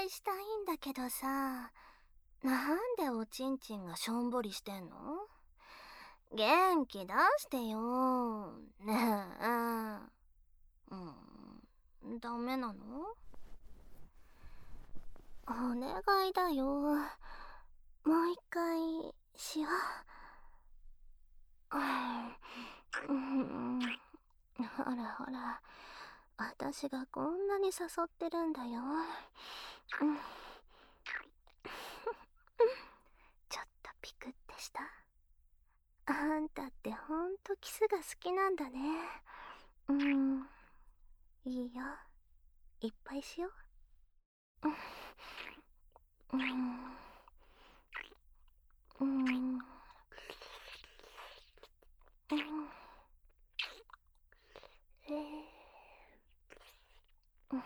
会したいんだけどさ、なんでおちんちんがしょんぼりしてんの？元気出してよ。ねえ。ダメなの？お願いだよ。もう一回しよう。ほらほら、私がこんなに誘ってるんだよ。ちょっとピクってした？あんたってほんとキスが好きなんだね。いいよ。いっぱいしよう。うん。うん。うん。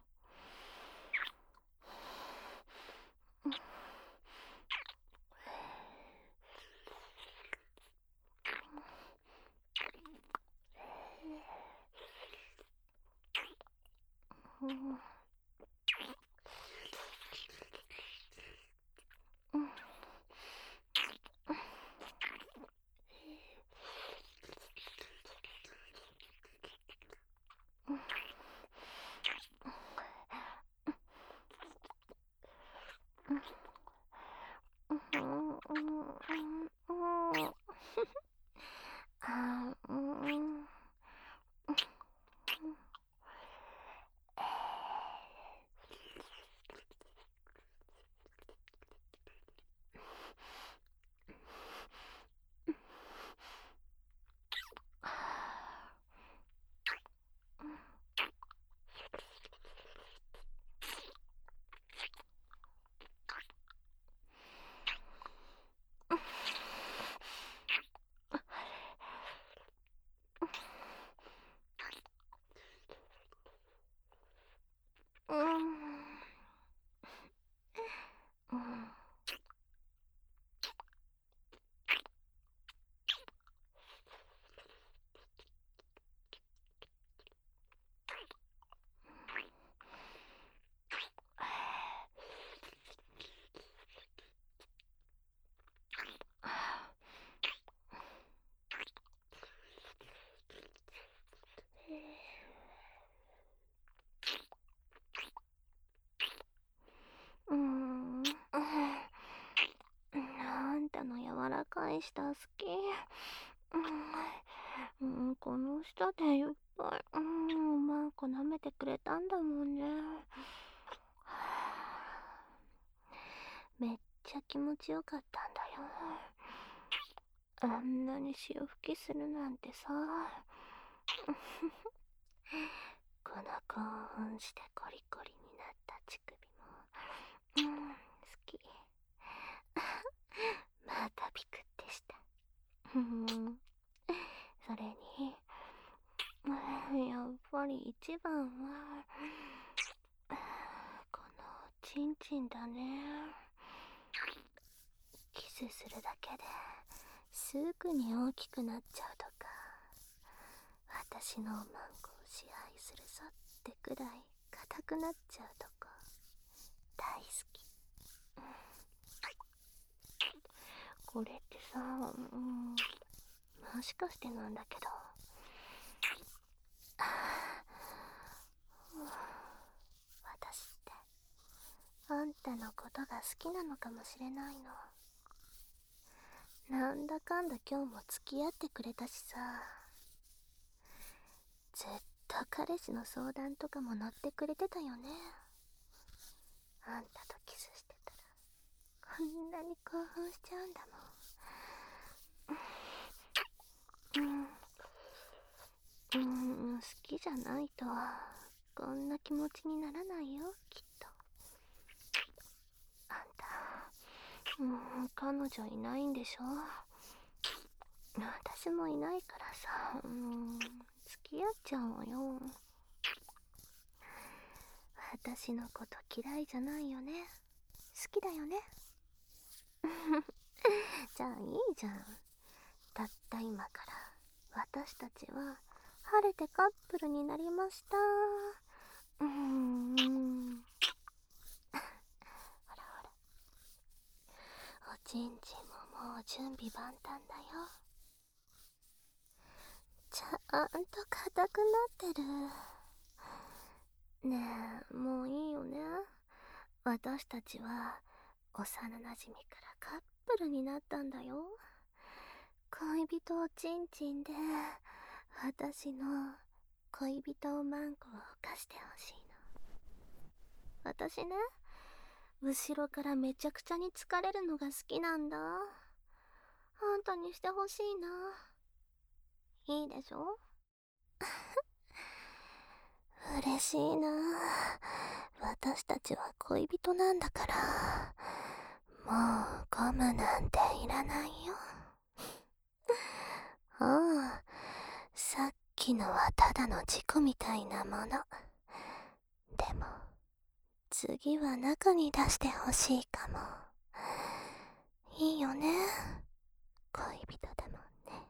あんたの柔らかい舌好き。この舌でいっぱい、うまく舐めてくれたんだもんね。めっちゃ気持ちよかったんだよ。あんなに潮吹きするなんてさ。この興奮してコリコリになった乳首も、好き。またピクってした。それに、やっぱり一番は、このチンチンだね。キスするだけですぐに大きくなっちゃうとか、私のマンコを支配するぞってくらい硬くなっちゃうとか、大好き。これってさ、もしかしてなんだけど、私ってあんたのことが好きなのかもしれないの。なんだかんだ今日も付き合ってくれたしさ、ずっと彼氏の相談とかも乗ってくれてたよね。あんたとキスしてたらこんなに興奮しちゃうんだもん。好きじゃないとこんな気持ちにならないよ、きっと。あんた彼女いないんでしょ？私もいないからさ、付き合っちゃうわよ。私のこと嫌いじゃないよね。好きだよね。じゃあいいじゃん。たった今から私たちは晴れてカップルになりました。 ちんちんももう準備万端だよ。ちゃんと硬くなってる。ねえ、もういいよね。私たちは幼なじみからカップルになったんだよ。恋人をちんちんで、私の恋人をマンコを犯してほしいの。私ね、後ろからめちゃくちゃに疲れるのが好きなんだ。あんたにしてほしいな。いいでしょ？嬉しいな。私たちは恋人なんだから、もうゴムなんていらないよ。ああ、さっきのはただの事故みたいなもの。でも、次は中に出してほしいかも。いいよね。恋人だもんね。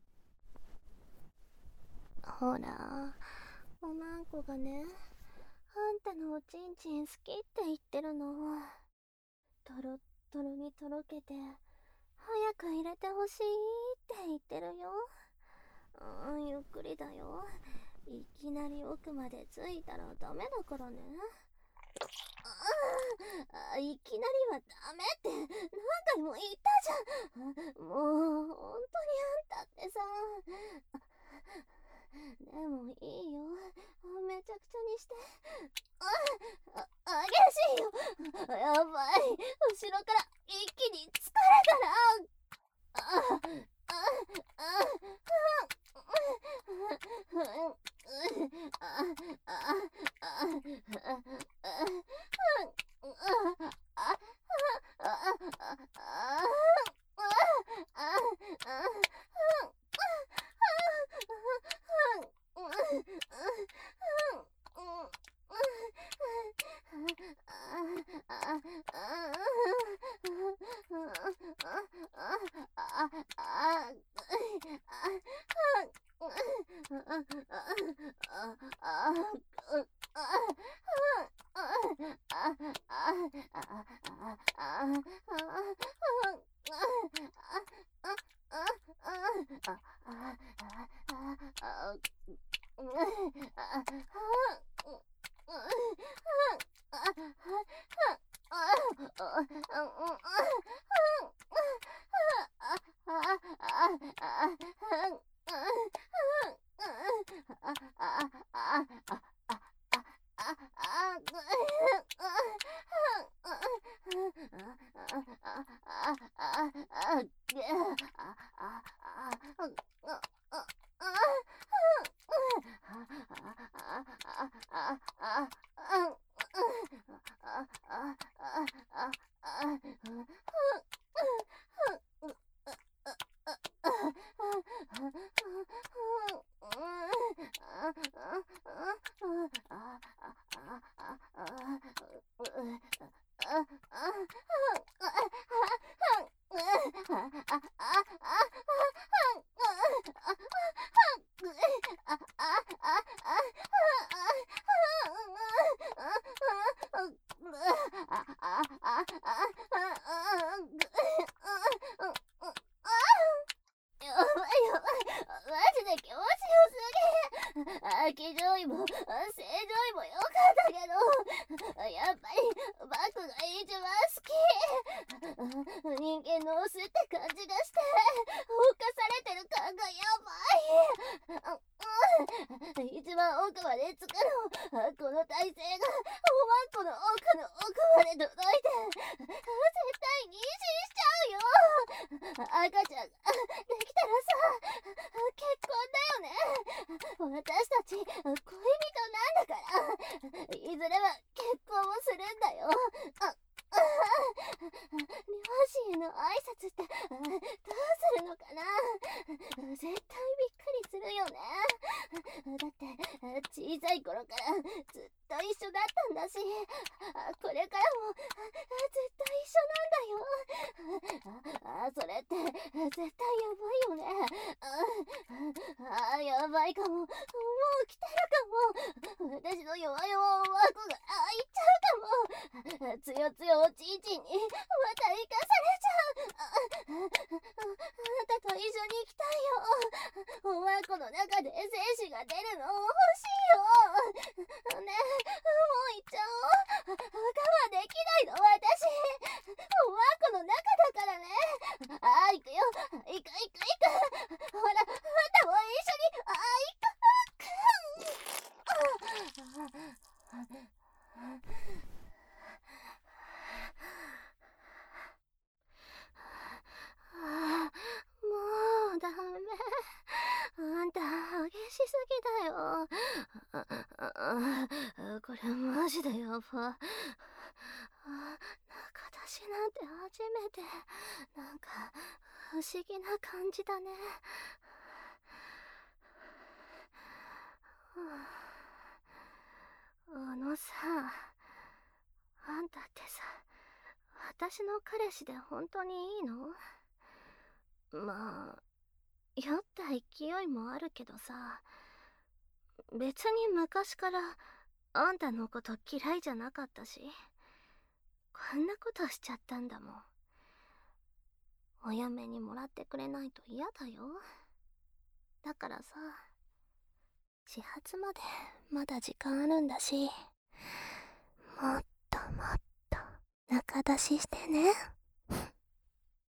ほら、おまんこがね、あんたのおちんちん好きって言ってるの。トロットロにとろけて、早く入れてほしいって言ってるよ。ゆっくりだよ。いきなり奥まで着いたらダメだからね。いきなりはダメって何回も言ったじゃん。もう本当にあんたってさ。でもいいよ。めちゃくちゃにして。激しいよ。やばい。後ろから一気に疲れたら。気上位も正常位も良かったけど、やっぱりバクが一番好き。人間のオスって感じがして侵されてる感がやばい。一番奥まで着くの、この体勢がおまんこの奥の奥まで届いて、絶対妊娠しちゃうよ。赤ちゃんができたらさ、結婚だよね。私たち恋人なんだから、いずれは結婚もするんだよ。両親への挨拶ってどうするのかな。絶対びっくりするよね。だって小さい頃からずっと一緒だったんだし、これからもずっと一緒なんだよ。それって絶対やばいよね。やばいかも。もう来てるかも。私の弱々おまこがいっちゃうかも。つよつよおちんちんにまた生かされちゃう。 もう行っちゃおう。我慢できないの、私。もうワンコの中だからね。行くよ。行く。ほら、あんたも一緒に。もうダメ。あんた激しすぎだよ。これマジでやば。中出しなんて初めて。なんか不思議な感じだね。あのさ、あんたってさ、私の彼氏で本当にいいの？まあ、酔った勢いもあるけどさ、別に昔からあんたのこと嫌いじゃなかったし、こんなことしちゃったんだもん。お嫁にもらってくれないと嫌だよ。だからさ、始発までまだ時間あるんだし、もっともっと中出ししてね。